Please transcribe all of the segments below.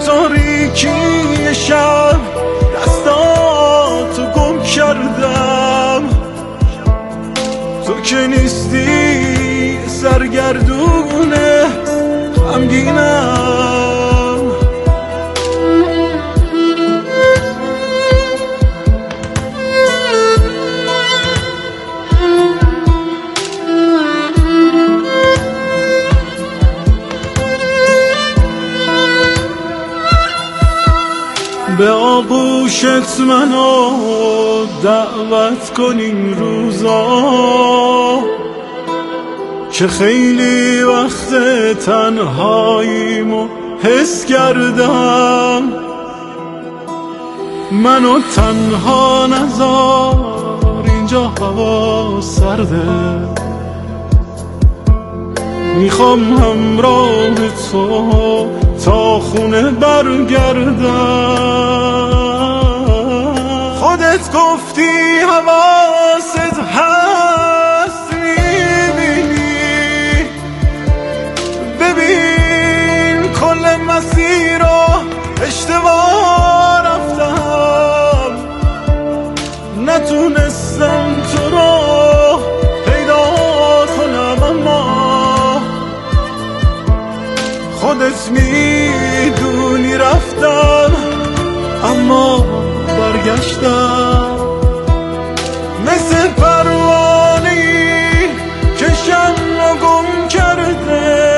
تاریکی شب دستاتو گم کردم، تو که نیستی سرگردونه غمگینم. به آغوشت منو دعوت کن این روزا که خیلی وقت تنهاییمو حس کردم. منو تنها نذار اینجا هوا سرده، میخوام همراه تو تا خونه برگردم. خودت گفتی حواست هست، میبینی ببین کل مسیر رو اشتباه رفتم، نتونستم تو رو پیدا کنم، اما خودت میدونی رفتم اما برگشتم. مثل پروانه‌ای که شمع گم کرده،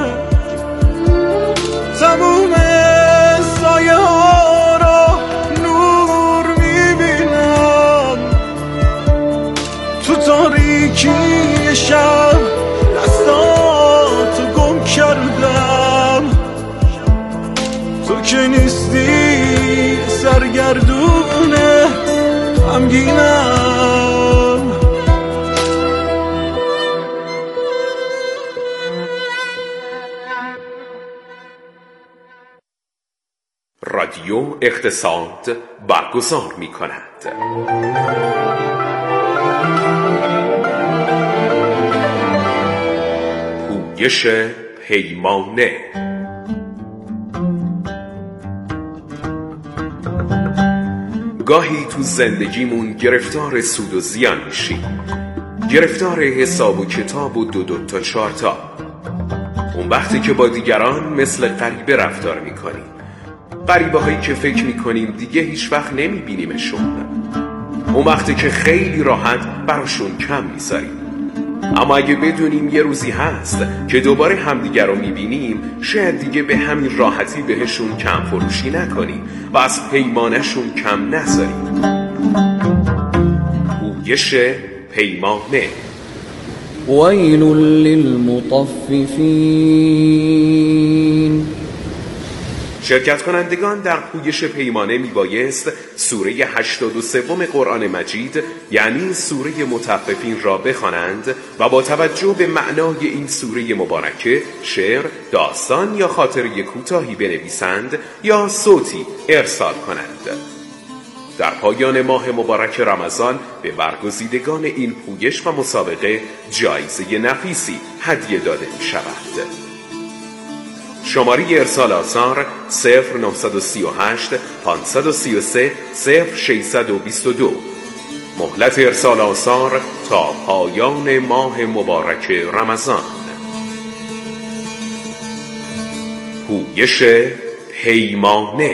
تموم سایه ها را نور میبینم. تو تاریکی شب دستاتو گم کردم، تو که نیستی سرگردونه غمگینم. رادیو اقتصاد برگزار می کند. پویش پیمانه. گاهی تو زندگیمون گرفتار سود و زیان میشیم، گرفتار حساب و کتاب و دو تا چهار تا. اون وقتی که با دیگران مثل غریبه رفتار میکنیم، غریبه هایی که فکر میکنیم دیگه هیچ وقت نمیبینیمشون. اون وقتی که خیلی راحت براشون کم میذاریم، اما اگه بدونیم یه روزی هست که دوباره همدیگر رو میبینیم، شاید دیگه به همین راحتی بهشون کم فروشی نکنیم و از پیمانشون کم نذاریم. پویش پیمانه. ویل للمطففین. شرکت کنندگان در پویش پیمانه میبایست سوره 83 قرآن مجید یعنی سوره مطففین را بخوانند و با توجه به معنای این سوره مبارکه شعر، داستان یا خاطره کوتاهی بنویسند یا صوتی ارسال کنند. در پایان ماه مبارک رمضان به برگزیدگان این پویش و مسابقه جایزه نفیسی هدیه داده می شود. شماره ارسال آثار 0938 533 0622. مهلت ارسال آثار تا پایان ماه مبارک رمضان. پویش پیمانه.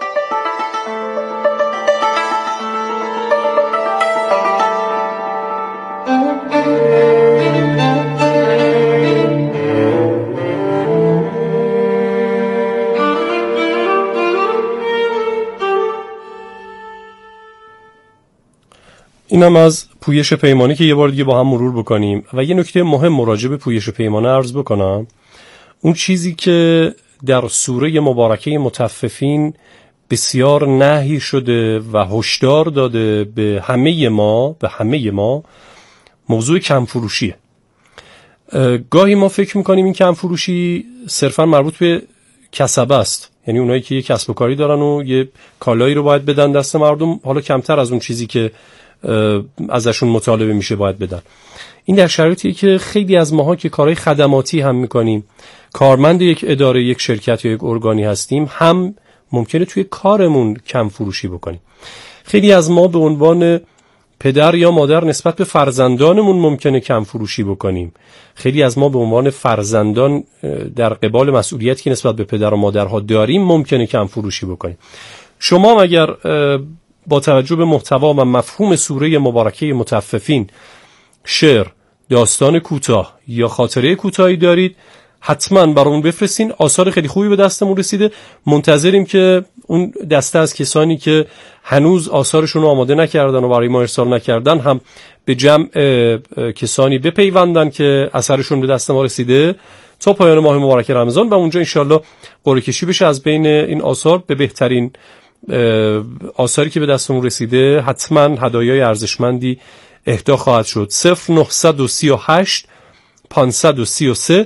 اینم از پویش پیمانه که یه بار دیگه با هم مرور بکنیم و یه نکته مهم راجع به پویش پیمانه عرض بکنم. اون چیزی که در سوره مبارکه مطففین بسیار نهی شده و هشدار داده به همه ما موضوع کم فروشیه. گاهی ما فکر میکنیم این کم فروشی صرفا مربوط به کسبه است، یعنی اونایی که یه کسب و کاری دارن و یه کالایی رو باید بدن دست مردم، حالا کمتر از اون چیزی که ازشون مطالبه میشه باید بدن. این در شرایطیه که خیلی از ماها که کارهای خدماتی هم میکنیم، کارمند یک اداره، یک شرکت یا یک ارگانی هستیم، هم ممکنه توی کارمون کم فروشی بکنیم. خیلی از ما به عنوان پدر یا مادر نسبت به فرزندانمون ممکنه کم فروشی بکنیم. خیلی از ما به عنوان فرزندان در قبال مسئولیتی که نسبت به پدر و مادرها داریم ممکنه کم فروشی بکنیم. شما اگر با توجه به محتوا و مفهوم سوره مبارکه مطففین شعر، داستان کوتاه یا خاطره کوتاهی دارید، حتما برامون بفرستین. آثار خیلی خوبی به دستمون رسیده. منتظریم که اون دسته از کسانی که هنوز آثارشون رو آماده نکردن و برای ما ارسال نکردن هم به جمع کسانی بپیوندن که اثرشون به دست ما رسیده تا پایان ماه مبارک رمضان، و اونجا انشالله قرعه کشی بشه از بین این آثار به بهترین آثاری که به دستمون رسیده. حتما هدایای ارزشمندی اهدا خواهد شد. 0938 533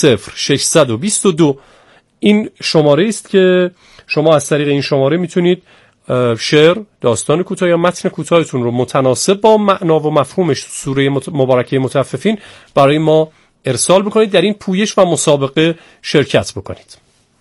0622 این شماره است که شما از طریق این شماره میتونید شعر، داستان کوتاه یا متن کوتاهتون رو متناسب با معنا و مفهومش سوره مبارکه مطففین برای ما ارسال بکنید، در این پویش و مسابقه شرکت بکنید.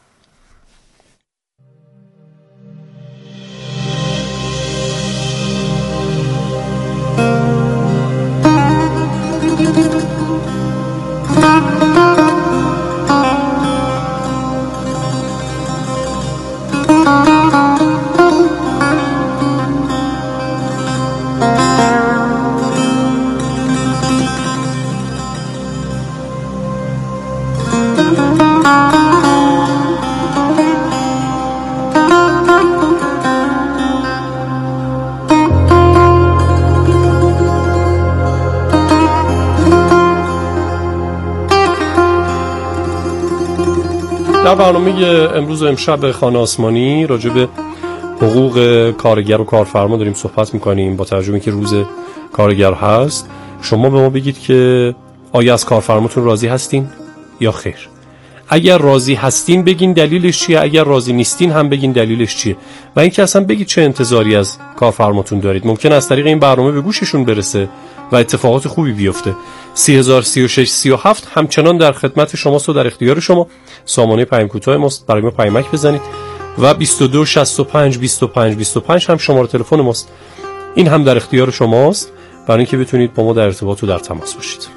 در برنامه امروز و امشب خانه آسمانی راجع به حقوق کارگر و کارفرما داریم صحبت میکنیم. با توجه به اینکه روز کارگر هست، شما به ما بگید که آیا از کارفرماتون راضی هستین یا خیر؟ اگر راضی هستین بگین دلیلش چیه، اگر راضی نیستین هم بگین دلیلش چیه، و اینکه اصلا بگید چه انتظاری از کارفرماتون دارید. ممکن از طریق این برنامه به گوششون برسه و اتفاقات خوبی بیفته. 303637 همچنان در خدمت شماست و در اختیار شما. سامانه پیام کوتاه ماست، برای ما پیامک بزنید، و 2265 25 25 هم شماره تلفن ماست. این هم در اختیار شماست برای اینکه بتونید با ما در ارتباط و در تماس باشید.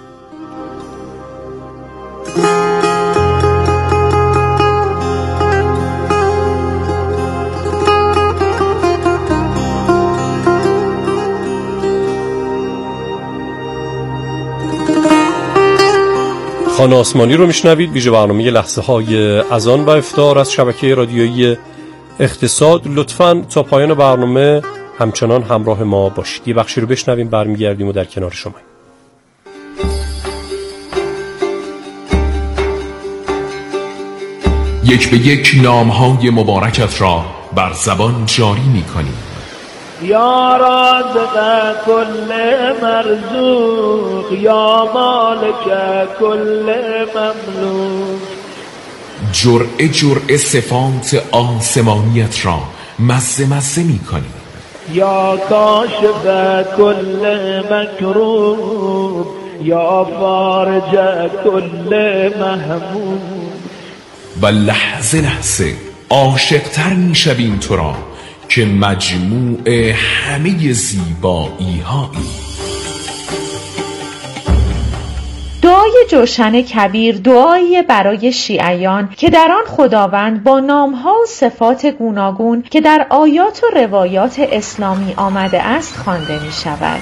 خانه آسمانی رو میشنوید، ویژه برنامه لحظه های اذان و افطار از شبکه رادیویی اقتصاد. لطفاً تا پایان برنامه همچنان همراه ما باشید. یه بخشی رو بشنویم، برمیگردیم و در کنار شما. یک به یک نامهای مبارکت را بر زبان جاری می‌کنیم. یا رازق کل مرزوق، یا مالک کل مملوک. جرعه جرعه صفات آسمانیت را مزه مزه می‌کنیم. یا کاشف کل مکروب، یا فارج کل محموم. و لحظه لحظه عاشق‌تر می‌شویم تو را که مجموع همه زیبایی هایی. دعای جوشن کبیر دعایی برای شیعیان که در آن خداوند با نامها و صفات گوناگون که در آیات و روایات اسلامی آمده است خوانده می شود.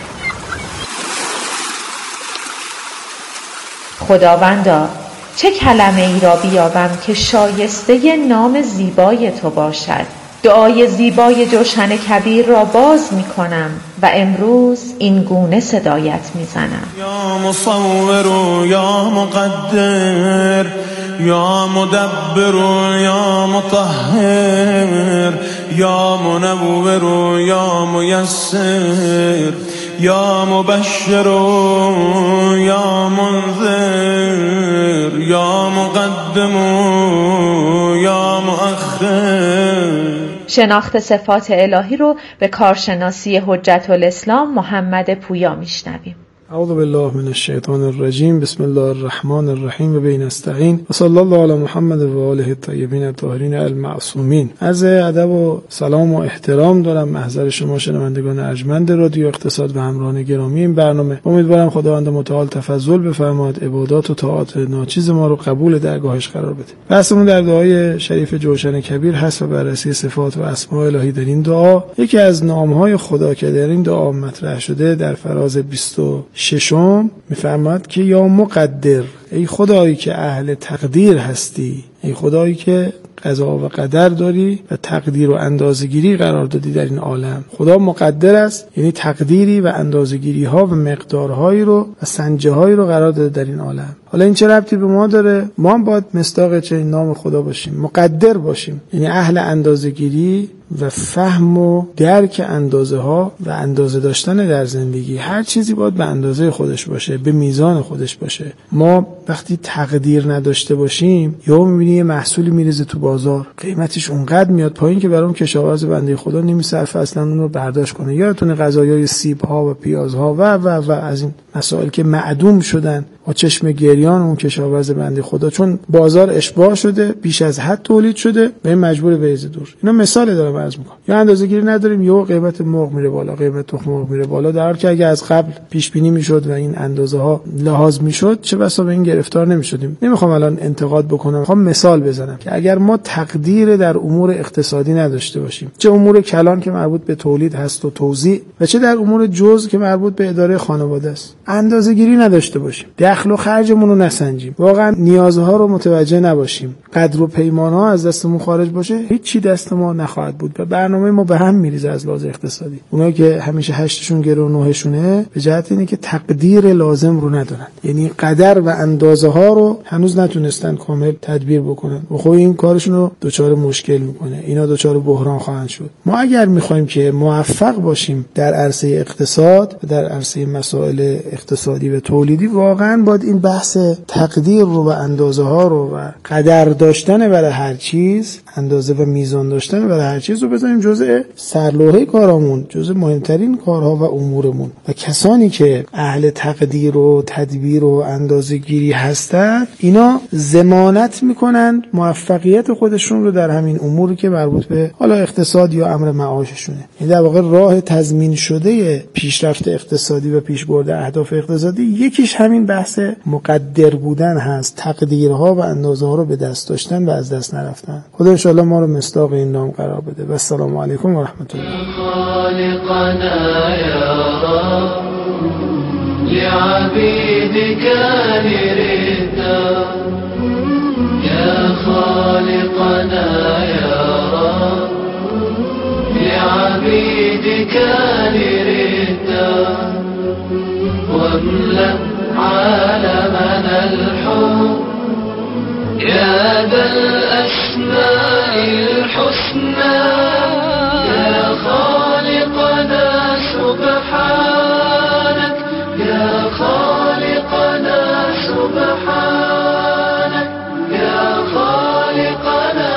خداوندا، چه کلمه ای را بیابم که شایسته نام زیبای تو باشد؟ دعای زیبای جوشن کبیر را باز می کنم و امروز این گونه صدایت می زنم. یا مصور یا مقدر، یا مدبر یا مطهر، یا منور یا میسر، یا مبشر یا منذر، یا مقدم یا مؤخر. شناخت صفات الهی رو به کارشناسی حجت الاسلام محمد پویا میشنویم. اعوذ بالله من الشیطان الرجیم. بسم الله الرحمن الرحیم و به نستعین و صلی الله علی محمد و آله الطیبین الطاهرین المعصومین. عرض ادب و سلام و احترام دارم محضر شما شنوندگان ارجمند رادیو اقتصاد و همراهان گرامی این برنامه. امیدوارم خداوند متعال تفضل بفرماید، عبادات و طاعات ناچیز ما رو قبول درگاهش قرار بده. بحثمون در دعای شریف جوشن کبیر هست و بررسی صفات و اسماء الهی در این دعا. یکی از نام‌های خدا که در این دعا مطرح شده در فراز 26 میفرماد که یا مقدر، ای خدایی که اهل تقدیر هستی، ای خدایی که قضا و قدر داری و تقدیر و اندازه‌گیری قرار دادی در این عالم. خدا مقدر است، یعنی تقدیری و اندازه‌گیری ها و مقدارهایی رو و سنجه هایی رو قرار داده در این عالم. حالا این چه ربطی به ما داره؟ ما هم باید مصداق چه نام خدا باشیم، مقدر باشیم، یعنی اهل اندازه‌گیری و فهم و درک اندازه ها و اندازه داشتن در زندگی. هر چیزی باید به اندازه خودش باشه، به میزان خودش باشه. ما وقتی تقدیر نداشته باشیم یا می‌بینی یه محصولی میریزه تو بازار، قیمتش اونقدر میاد پایین که برام کشاورز بنده خدا نمیصرفه اصلا اون رو برداشت کنه. یادتونه غذایای سیب ها و پیاز ها و از این مسائل که معدوم شدن با چشم گریان اون کشاورز بنده خدا، چون بازار اشباع شده، بیش از حد تولید شده و این مجبور به ایزه دور. اینا مثال دارم عرض میکنم. یا اندازه‌گیری نداریم، یا قیمت مرغ میره بالا، قیمت تخم مرغ میره بالا، در حالی که اگه از قبل پیش بینی میشد و این اندازه ها لحاظ میشد چه بسا به این گرفتار نمیشدیم. نمیخوام الان انتقاد بکنم، میخوام مثال بزنم که اگر ما تقدیر در امور اقتصادی نداشته باشیم، چه امور کلان که مربوط به تولید هست و توزیع و چه در امور جزء که مربوط به اداره خانواده است، اندازه‌گیری نداشته باشیم، دخل و خرجمون رو نسنجیم، واقعا نیازها رو متوجه نباشیم، قدر و پیمان‌ها از دستمون خارج باشه، هیچ چی دست ما نخواهد بود و برنامه ما به هم میریزه از لحاظ اقتصادی. اونایی که همیشه 8شون گره و 9شونه به جهت اینه که تقدیر لازم رو ندارن، یعنی قدر و اندازه ها رو هنوز نتونستن کامل تدبیر بکنن و خب این کارشون رو دچار مشکل میکنه، اینا دچار بحران خواهند شد. ما اگر میخوایم که موفق باشیم در عرصه اقتصاد و در عرصه مسائل اقتصادی و تولیدی، واقعا باید این بحث تقدیر رو و اندازه ها رو و قدر داشتن برای هر چیز، اندازه و میزان داشتن برای هر چیز رو بذاریم جزء سرلوحه کارامون، جزء مهمترین کارها و امورمون. و کسانی که اهل تقدیر و تدبیر و اندازه‌گیری هستند، اینا ضمانت میکنن موفقیت خودشون رو در همین اموری که مربوط به حالا اقتصاد یا امر معاششونه. این در واقع راه تضمین شده پیشرفت اقتصادی و پیشبرد اهداف اقتصادی یکیش همین بحث مقدر بودن هست، تقدیرها و اندازه ها رو به دست داشتن و از دست نرفتن. خدا ان شاء الله ما رو مصداق این نام قرار بده. و السلام علیکم و رحمت الله. خالقنا یا رب لعبیدک نردا، یا خالقنا یا رب لعبیدک نردا، واملأ عالمنا الحب يا ذا الأسماء الحسنى، يا خالقنا سبحانك، يا خالقنا سبحانك، يا خالقنا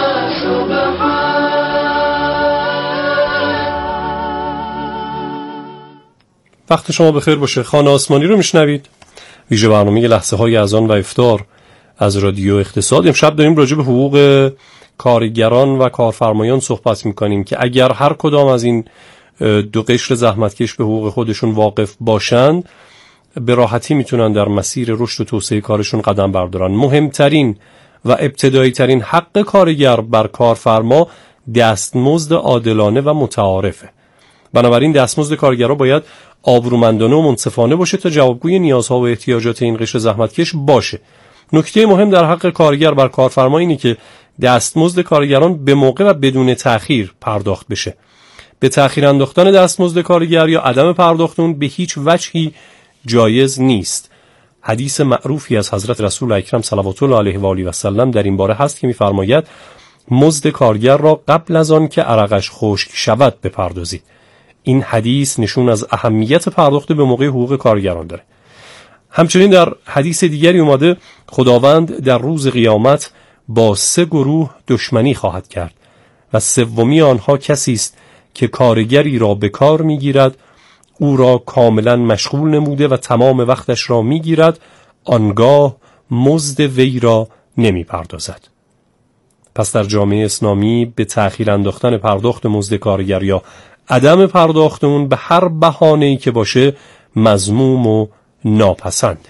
سبحانك. وقت شما بخیر باشه. خانه آسمانی رو میشنوید، ویژه برنامه لحظه های اذان و افطار از رادیو اقتصاد. امشب داریم راجع به حقوق کارگران و کارفرمایان صحبت میکنیم که اگر هر کدام از این دو قشر زحمتکش به حقوق خودشون واقف باشند، به راحتی میتونن در مسیر رشد و توسعه کارشون قدم بردارن. مهمترین و ابتدایی ترین حق کارگر بر کارفرما دستمزد عادلانه و متعارفه. بنابراین دستمزد کارگرها باید آبرومندانه و منصفانه باشه تا جوابگوی نیازها و احتیاجات این قشر زحمتکش باشه. نکته مهم در حق کارگر بر کارفرما اینه که دستمزد کارگران به موقع و بدون تأخیر پرداخت بشه. به تأخیر انداختن دستمزد کارگر یا عدم پرداخت اون به هیچ وجهی جایز نیست. حدیث معروفی از حضرت رسول اکرم صلوات الله علیه و آله و سلم در این باره هست که می‌فرماید مزد کارگر را قبل از آن که عرقش خشک شود بپردازید. این حدیث نشون از اهمیت پرداخت به موقع حقوق کارگران داره. همچنین در حدیث دیگری اومده خداوند در روز قیامت با 3 گروه دشمنی خواهد کرد و سومی آنها کسی است که کارگری را به کار میگیرد، او را کاملا مشغول نموده و تمام وقتش را میگیرد، آنگاه مزد وی را نمی پردازد. پس در جامعه اسلامی به تأخیر انداختن پرداخت مزد کارگر یا عدم پرداخت اون به هر بهانه‌ای که باشه مذموم و ناپسند.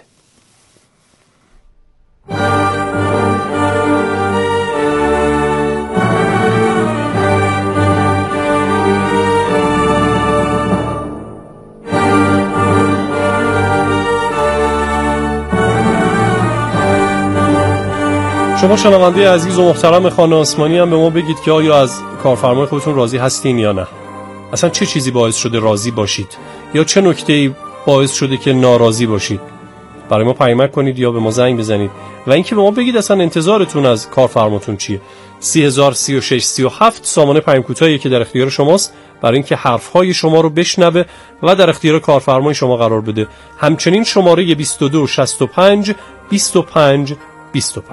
شما شنونده عزیز و محترم خانه آسمانی هم به ما بگید که آیا از کارفرمای خودتون راضی هستین یا نه؟ اصلا چه چیزی باعث شده راضی باشید یا چه نکته‌ای باعث شده که ناراضی باشید؟ برای ما پیام کنید یا به ما زنگ بزنید و اینکه به ما بگید اصلا انتظارتون از کارفرماتون چیه. 3036 37 سامانه پیام کوتاهی که در اختیار شماست برای اینکه حرفهای شما رو بشنوه و در اختیار کارفرمای شما قرار بده. همچنین شماره 22 65 25 25.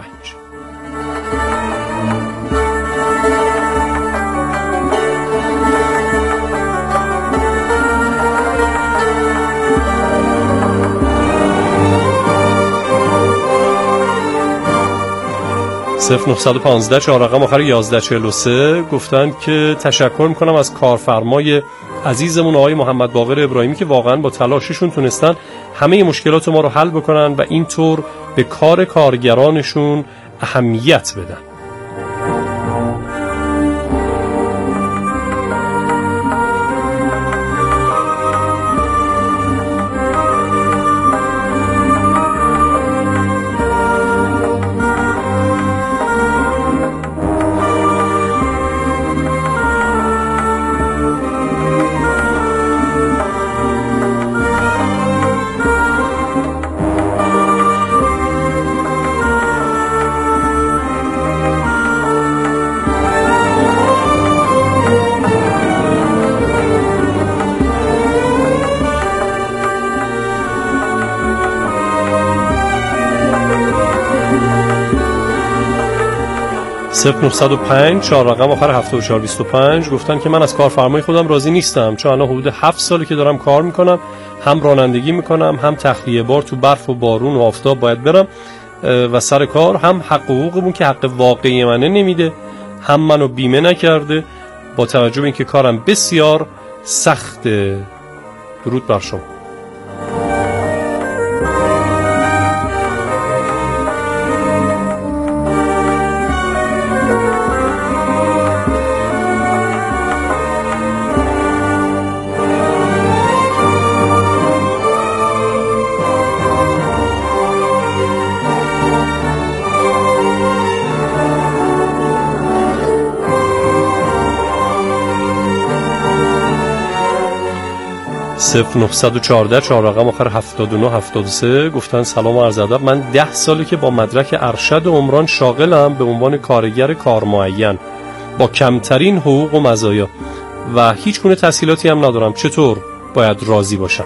صفر 915 4 رقم آخر 1143 گفتن که تشکر میکنم از کارفرمای عزیزمون آقای محمد باقر ابراهیمی که واقعا با تلاششون تونستن همه مشکلات ما رو حل بکنن و اینطور به کار کارگرانشون اهمیت بدن. صفر 905 4 رقم آخر 7425 گفتن که من از کارفرمای خودم راضی نیستم، چون الان حدود 7 ساله که دارم کار میکنم، هم رانندگی میکنم، هم تخلیه بار تو برف و بارون و آفتاب باید برم و سر کار هم حقوقمون که حق واقعی منه نمیده، هم منو بیمه نکرده، با توجه به اینکه کارم بسیار سخته. درود بر شما. صفر 914 4 رقم آخر 79 73 گفتن سلام و عرض ادب، من 10 ساله که با مدرک ارشد عمران شاغلم به عنوان کارگر کارمعین با کمترین حقوق و مزایا و هیچ گونه تسهیلاتی هم ندارم. چطور باید راضی باشم؟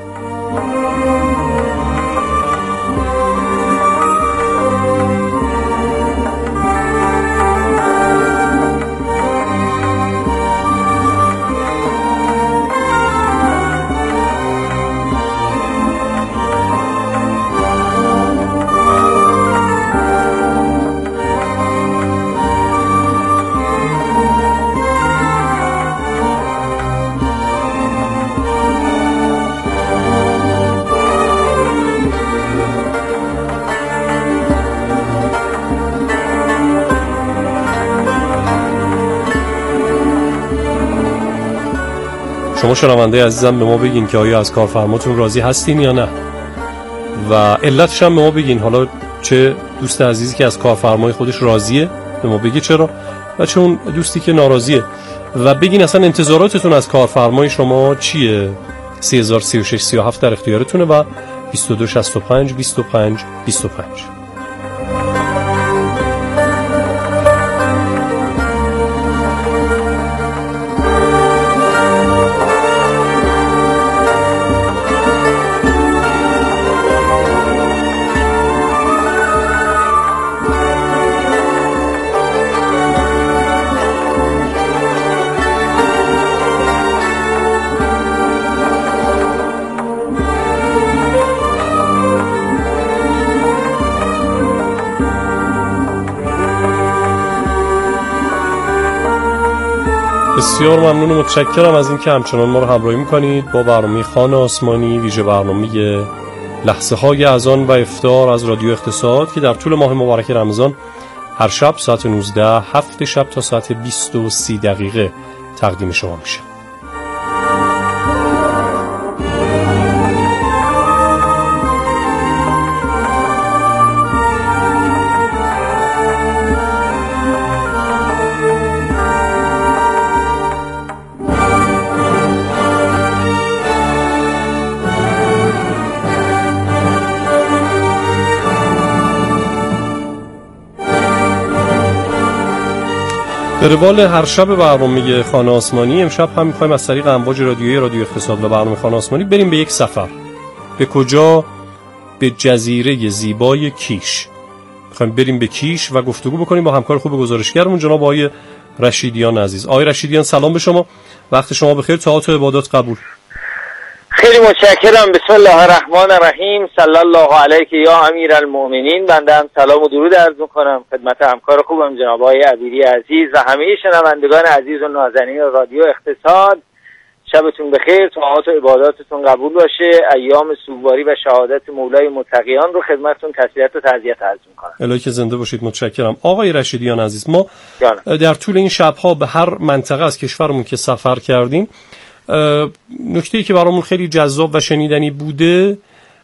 شما شنونده عزیزم به ما بگین که آیا از کارفرماتون راضی هستین یا نه و علتش هم به ما بگین. حالا چه دوست عزیزی که از کارفرمای خودش راضیه به ما بگی چرا و چه اون دوستی که ناراضیه و بگین اصلا انتظاراتتون از کارفرمای شما چیه. 3036 37 در اختیارتونه و 22 65 25 25. بسیار ممنون و متشکرم از اینکه همچنان ما رو همراهی میکنید با برنامه خوان آسمانی، ویژه برنامه لحظه های اذان و افطار از رادیو اقتصاد که در طول ماه مبارک رمضان هر شب ساعت 19 7 شب تا ساعت 20:30 تقدیم شما میشه. در روال هر شب برنامه خوان آسمانی امشب هم می‌خوایم از طریق امواج رادیویی رادیو اقتصاد و برنامه خوان آسمانی بریم به یک سفر. به کجا؟ به جزیره زیبای کیش. می‌خوایم بریم به کیش و گفتگو بکنیم با همکار خوب گزارشگرمون جناب آقای رشیدیان عزیز. آقای رشیدیان سلام به شما. وقت شما بخیر. طاعات و عبادات قبول. خیلی متشکرم. بسم الله الرحمن الرحیم. صلی الله علیک یا امیرالمؤمنین. بنده هم سلام و درود عرض می‌کنم خدمت همکار خوبم جناب آقای عبیری عزیز و همه شنوندگان عزیز و نازنین رادیو اقتصاد. شبتون بخیر، طاعات و عباداتتون قبول باشه. ایام سوگواری و شهادت مولای متقیان رو خدمتتون تسلیت و تعزیت عرض می‌کنم. الهی که زنده باشید. متشکرم. آقای رشیدیان عزیز، ما در طول این شب‌ها به هر منطقه از کشورمون که سفر کردیم نکته‌ای که برامون خیلی جذاب و شنیدنی بوده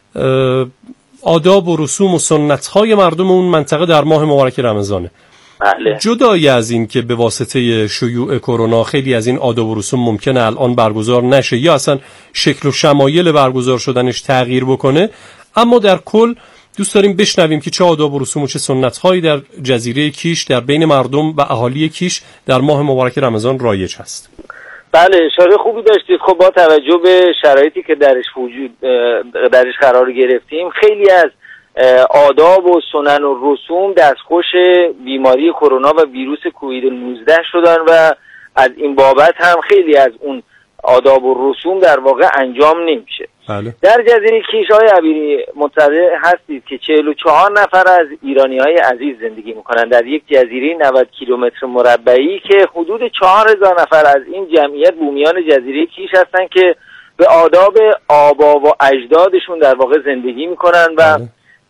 آداب و رسوم و سنت‌های مردم اون منطقه در ماه مبارک رمضانه. بله. جدای از این که به واسطه شیوع کرونا خیلی از این آداب و رسوم ممکنه الان برگزار نشه یا اصلا شکل و شمایل برگزار شدنش تغییر بکنه، اما در کل دوست داریم بشنویم که چه آداب و رسوم و چه سنت‌هایی در جزیره کیش در بین مردم و اهالی کیش در ماه مبارک رمضان رایج هست. بله، اشاره خوبی داشتید. خب با توجه به شرایطی که درش قرار گرفتیم، خیلی از آداب و سنن و رسوم دستخوش بیماری کرونا و ویروس کووید 19 شدن و از این بابت هم خیلی از اون آداب و رسوم در واقع انجام نمیشه. بله. در جزیره کیش های عبیری مطلع هستید که 44 نفر از ایرانی‌های عزیز زندگی میکنن در یک جزیره 90 کیلومتر مربعی که حدود 4000 نفر از این جمعیت بومیان جزیره کیش هستن که به آداب آبا و اجدادشون در واقع زندگی میکنن و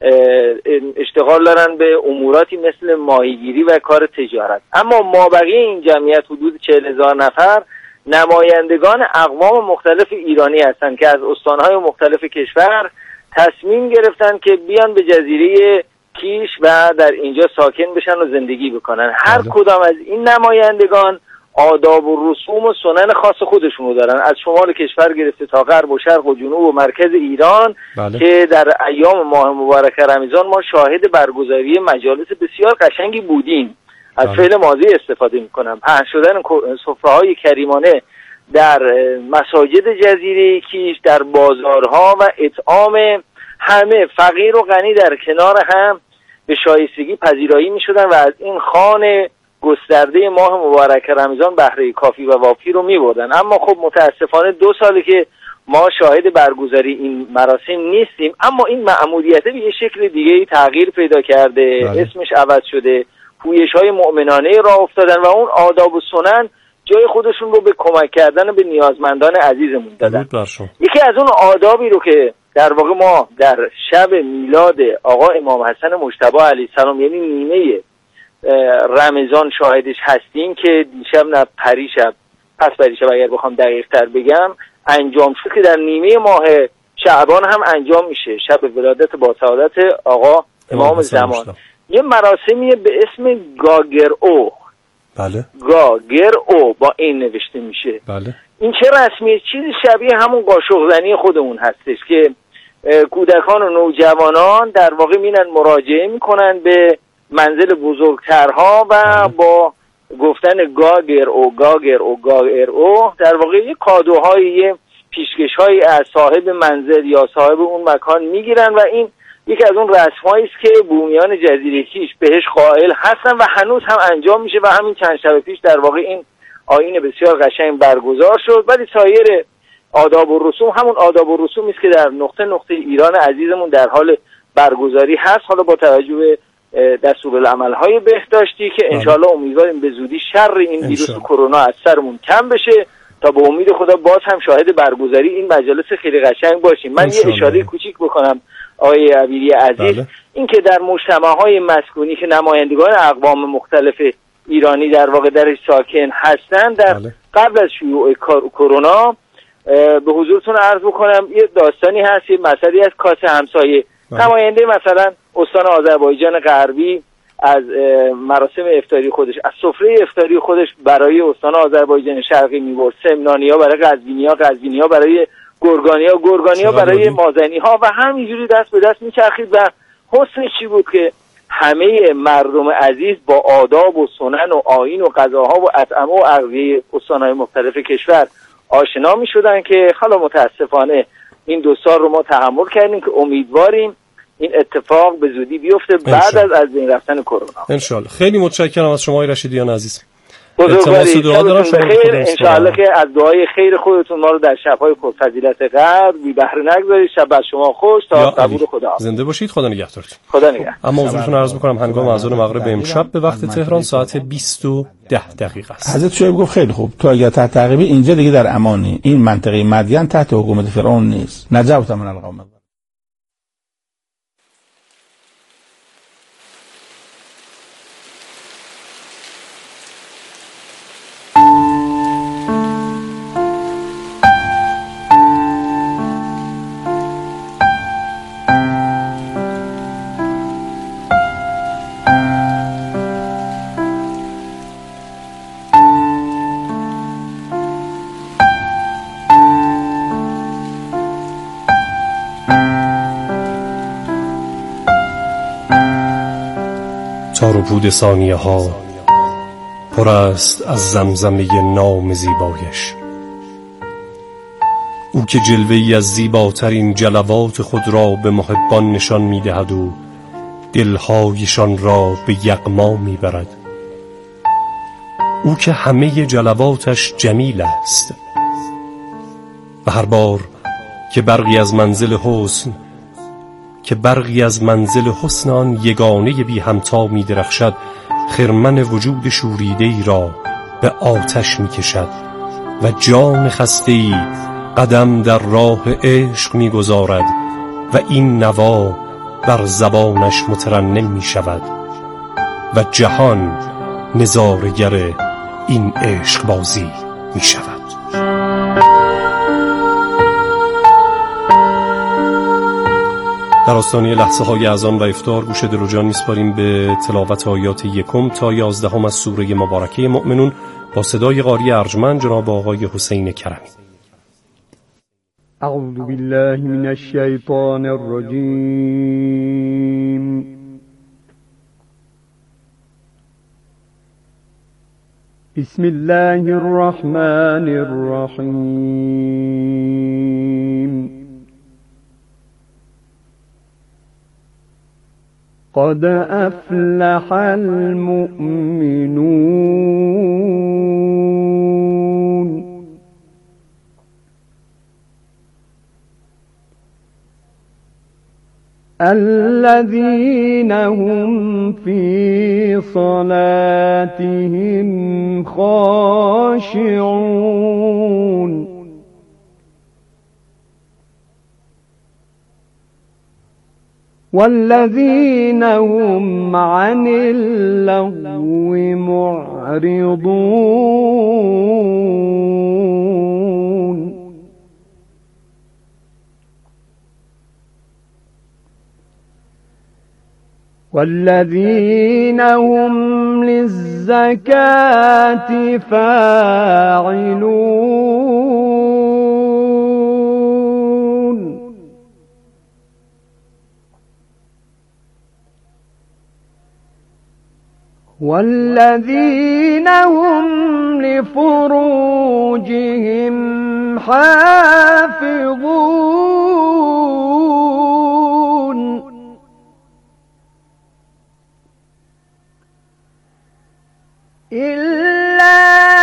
اشتغال دارن به اموراتی مثل ماهیگیری و کار تجارت. اما مابقی این جمعیت حدود 40000 نفر نمایندگان اقوام مختلف ایرانی هستند که از استانهای مختلف کشور تصمیم گرفتن که بیان به جزیره کیش و در اینجا ساکن بشن و زندگی بکنن. هر کدام از این نمایندگان آداب و رسوم و سنن خاص خودشونو دارن، از شمال کشور گرفته تا غرب و شرق و جنوب و مرکز ایران. که در ایام ماه مبارک رمضان ما شاهد برگزاری مجالس بسیار قشنگی بودیم. از فعل ماضی استفاده میکنم. پهن شدن سفره‌های کریمانه در مساجد جزیره کیش، در بازارها و اطعام همه فقیر و غنی در کنار هم به شایستگی پذیرایی میشدن و از این خوان گسترده ماه مبارک رمضان بهره کافی و وافی رو میبردن. اما خب متاسفانه 2 ساله که ما شاهد برگزاری این مراسم نیستیم، اما این مأموریت به یه شکل دیگه تغییر پیدا کرده. اسمش عوض شده، پویش‌های مؤمنانه راه افتادن و اون آداب و سنن جای خودشون رو به کمک کردن به نیازمندان عزیزمون دادن. یکی از اون آدابی رو که در واقع ما در شب میلاد آقا امام حسن مجتبی علیه السلام یعنی نیمه رمضان شاهدش هستیم که دیشب نه پریشب پس پریشب اگر بخوام دقیق تر بگم انجام شد که در نیمه ماه شعبان هم انجام میشه، شب ولادت با سعادت آقا امام زمان. یه مراسمیه به اسم گاگرو. بله. گاگرو با این نوشته میشه. بله. این چه رسمیه؟ چیزی شبیه همون قاشق زنی خودمون هستش که کودکان و نوجوانان در واقع مینن مراجعه میکنن به منزل بزرگترها و با گفتن گاگرو در واقع یه کادوهای، یه پیشکش‌هایی از صاحب منزل یا صاحب اون مکان میگیرن و این یکی از اون رسمایی است که بومیان جزیره کیش بهش قائل هستن و هنوز هم انجام میشه و همین چند شب پیش در واقع این آیین بسیار قشنگ برگزار شد. ولی سایر آداب و رسوم همون آداب و رسومی است که در نقطه ایران عزیزمون در حال برگزاری هست. حالا با توجه به دستورالعمل‌های بهداشتی که انشاءالله امیدواریم به زودی شر این ویروس کرونا از سرمون کم بشه تا به امید خدا باز هم شاهد برگزاری این مجالس خیلی قشنگ باشیم. من یه اشاره کوچیک بکنم آقای عبیری عزیز، این که در مجتمع‌های مسکونی که نمایندگان اقوام مختلف ایرانی در واقع درش ساکن هستند، در قبل از شیوع کرونا به حضورتون عرض بکنم یه داستانی هست، یه مسئله از کاسه همسایه. نماینده مثلا استان آذربایجان غربی از مراسم افطاری خودش، از سفره افطاری خودش برای استان آذربایجان شرقی می‌برد. سمنانی‌ها برای قزوینی‌ها برای گرگانی‌ها برای مازنی‌ها و همینجوری دست به دست می‌چرخید. و حسنش چی بود که همه مردم عزیز با آداب و سنن و آیین و قضاها و اطعمه و اغذیه استان‌های مختلف کشور آشنا می‌شدن که حالا متاسفانه این 2 سال رو ما تحمل کردیم که امیدواریم این اتفاق به زودی بیفته بعد از بین رفتن کرونا انشالله. خیلی متشکرم از شما آقای رشیدیان عزیز. بزرگواری بخیر، انشاءالله که از دعای خیر خودتون ما رو در شب‌های پرفضیلت قدر بی بهره نگذارید. شب بر شما خوش تا قبول خدا. زنده باشید. خدا نگهدارتون. خدا نگهدار. اما حضورتون عرض می‌کنم هنگام اذان مغرب امشب به وقت تهران ساعت 20:10 است. حضرت شعیب گفت خیلی خوب، تو اگر تحت تعقیبی اینجا دیگه در امانی، این منطقه مدین تحت حکومت فرعون نیست. نجوت من القوم. تار و پود ثانیه ها پر است از زمزمه نام زیبایش. او که جلوه‌ای از زیباترین جلوات خود را به محبان نشان می‌دهد و دلهایشان را به یغما می‌برد. او که همه جلواتش جمیل است و هر بار که برقی از منزل حسن آن یگانه بی همتا می درخشد، خرمن وجود شوریده‌ای را به آتش می کشد و جان خسته‌ای قدم در راه عشق می گذارد و این نوا بر زبانش مترنم می شود و جهان نظاره‌گر این عشق بازی می شود. در آستانه لحظه های اذان و افطار گوش دل و جان می‌سپاریم به تلاوت آیات 1 تا 11 از سوره مبارکه مؤمنون با صدای قاری ارجمند جناب آقای حسین کرمی. اعوذ بالله من الشیطان الرجیم. بسم الله الرحمن الرحیم. قد أفلح المؤمنون الذين هم في صلاتهم خاشعون والذين هم عن اللغو معرضون والذين هم للزكاة فاعلون والذين هم لفروجهم حافظون إلا